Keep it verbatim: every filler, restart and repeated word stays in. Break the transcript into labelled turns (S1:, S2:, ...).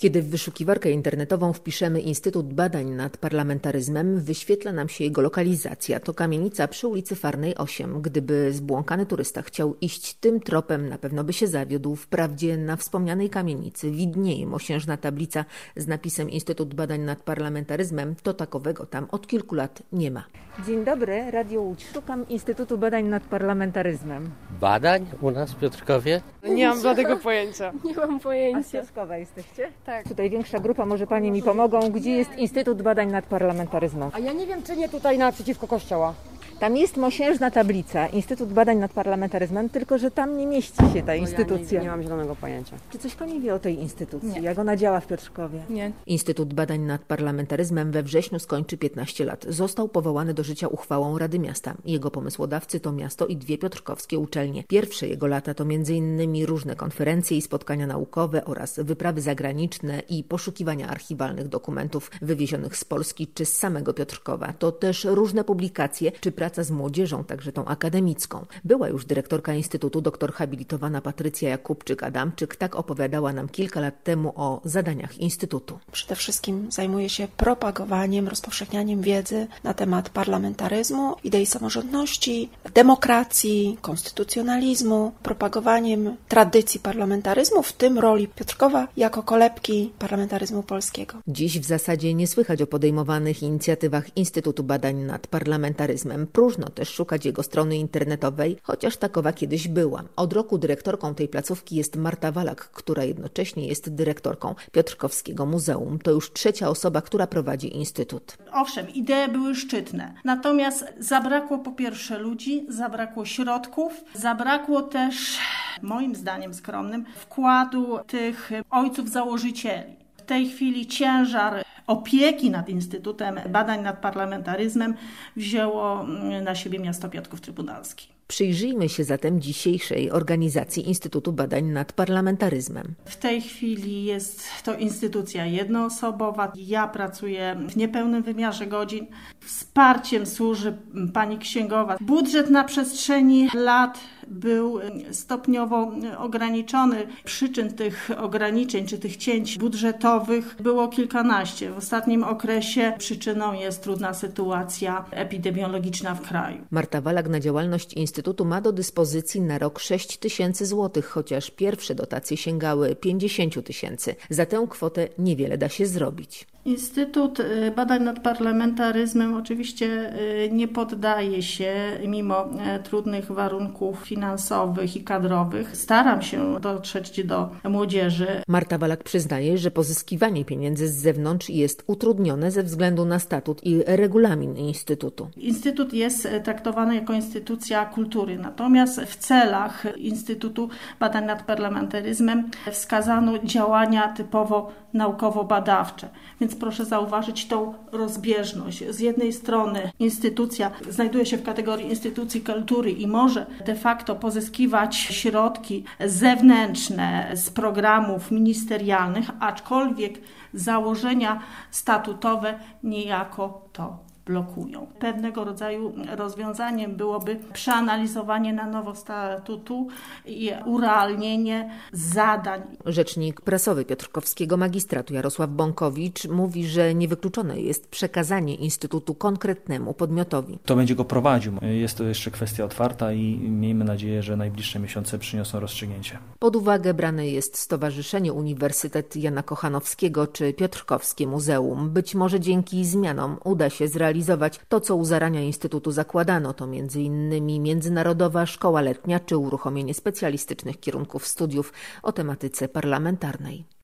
S1: Kiedy w wyszukiwarkę internetową wpiszemy Instytut Badań nad Parlamentaryzmem, wyświetla nam się jego lokalizacja. To kamienica przy ulicy Farnej osiem. Gdyby zbłąkany turysta chciał iść tym tropem, na pewno by się zawiódł. Wprawdzie na wspomnianej kamienicy widnieje mosiężna tablica z napisem Instytut Badań nad Parlamentaryzmem. To takowego tam od kilku lat nie ma. Dzień dobry, Radio Łódź. Szukam Instytutu Badań nad Parlamentaryzmem.
S2: Badań u nas w Piotrkowie?
S3: Nie mam żadnego pojęcia.
S4: Nie mam pojęcia.
S1: A z Piotrkowa jesteście?
S4: Tak.
S1: Tutaj większa grupa, może Panie mi pomogą. Gdzie jest Instytut Badań nad Parlamentaryzmem?
S3: A ja nie wiem, czy nie tutaj naprzeciwko kościoła.
S1: Tam jest mosiężna tablica, Instytut Badań nad Parlamentaryzmem, tylko że tam nie mieści się ta instytucja.
S3: Ja nie, nie mam zielonego pojęcia.
S1: Czy coś Pani wie o tej instytucji?
S4: Nie.
S1: Jak ona działa w Piotrkowie?
S4: Nie.
S1: Instytut Badań nad Parlamentaryzmem we wrześniu skończy piętnaście lat. Został powołany do życia uchwałą Rady Miasta. Jego pomysłodawcy to miasto i dwie piotrkowskie uczelnie. Pierwsze jego lata to między innymi różne konferencje i spotkania naukowe oraz wyprawy zagraniczne i poszukiwania archiwalnych dokumentów wywiezionych z Polski czy z samego Piotrkowa. To też różne publikacje czy praca z młodzieżą, także tą akademicką. Była już dyrektorka Instytutu, doktor habilitowana Patrycja Jakubczyk-Adamczyk. Tak opowiadała nam kilka lat temu o zadaniach Instytutu.
S5: Przede wszystkim zajmuje się propagowaniem, rozpowszechnianiem wiedzy na temat parlamentaryzmu, idei samorządności, demokracji, konstytucjonalizmu, propagowaniem tradycji parlamentaryzmu, w tym roli Piotrkowa jako kolebki parlamentaryzmu polskiego.
S1: Dziś w zasadzie nie słychać o podejmowanych inicjatywach Instytutu Badań nad Parlamentaryzmem. Próżno też szukać jego strony internetowej, chociaż takowa kiedyś była. Od roku dyrektorką tej placówki jest Marta Walak, która jednocześnie jest dyrektorką Piotrkowskiego Muzeum. To już trzecia osoba, która prowadzi Instytut.
S6: Owszem, idee były szczytne, natomiast zabrakło po pierwsze ludzi, zabrakło środków, zabrakło też, moim zdaniem skromnym, wkładu tych ojców założycieli. W tej chwili ciężar opieki nad Instytutem Badań nad Parlamentaryzmem wzięło na siebie miasto Piotrków Trybunalski.
S1: Przyjrzyjmy się zatem dzisiejszej organizacji Instytutu Badań nad Parlamentaryzem.
S6: W tej chwili jest to instytucja jednoosobowa. Ja pracuję w niepełnym wymiarze godzin. Wsparciem służy pani księgowa. Budżet na przestrzeni lat był stopniowo ograniczony. Przyczyn tych ograniczeń czy tych cięć budżetowych było kilkanaście. W ostatnim okresie przyczyną jest trudna sytuacja epidemiologiczna w kraju.
S1: Marta Walak na działalność Instytutu ma do dyspozycji na rok sześć tysięcy złotych, chociaż pierwsze dotacje sięgały pięćdziesiąt tysięcy. Za tę kwotę niewiele da się zrobić.
S6: Instytut Badań nad Parlamentaryzmem oczywiście nie poddaje się, mimo trudnych warunków finansowych i kadrowych. Staram się dotrzeć do młodzieży.
S1: Marta Walak przyznaje, że pozyskiwanie pieniędzy z zewnątrz jest utrudnione ze względu na statut i regulamin Instytutu.
S6: Instytut jest traktowany jako instytucja kultury, natomiast w celach Instytutu Badań nad Parlamentaryzmem wskazano działania typowo naukowo-badawcze. Więc proszę zauważyć tą rozbieżność. Z jednej strony instytucja znajduje się w kategorii instytucji kultury i może de facto pozyskiwać środki zewnętrzne z programów ministerialnych, aczkolwiek założenia statutowe niejako to blokują. Pewnego rodzaju rozwiązaniem byłoby przeanalizowanie na nowo statutu i urealnienie zadań.
S1: Rzecznik prasowy Piotrkowskiego Magistratu Jarosław Bąkowicz mówi, że niewykluczone jest przekazanie Instytutu konkretnemu podmiotowi.
S7: Kto będzie go prowadził? Jest to jeszcze kwestia otwarta i miejmy nadzieję, że najbliższe miesiące przyniosą rozstrzygnięcie.
S1: Pod uwagę brane jest Stowarzyszenie Uniwersytet Jana Kochanowskiego czy Piotrkowskie Muzeum. Być może dzięki zmianom uda się zrealizować to, co u zarania Instytutu zakładano, to między innymi międzynarodowa szkoła letnia czy uruchomienie specjalistycznych kierunków studiów o tematyce parlamentarnej.